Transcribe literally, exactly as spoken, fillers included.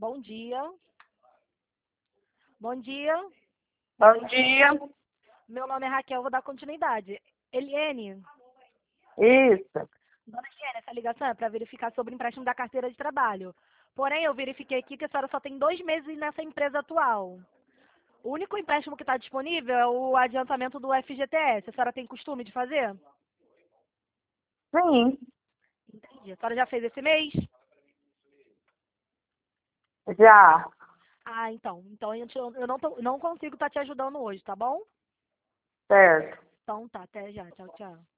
Bom dia. Bom dia. Bom dia. Meu nome é Raquel, vou dar continuidade. Eliene, Isso. dona Eliene, essa ligação é para verificar sobre o empréstimo da carteira de trabalho. Porém, eu verifiquei aqui que a senhora só tem dois meses nessa empresa atual. O único empréstimo que está disponível é o adiantamento do F G T S. A senhora tem costume de fazer? Sim, Entendi. A senhora já fez esse mês? já. Ah, então. Então a gente- eu não, tô- não consigo estar te ajudando hoje, tá bom? Certo. Então tá, até já. Tchau, tchau.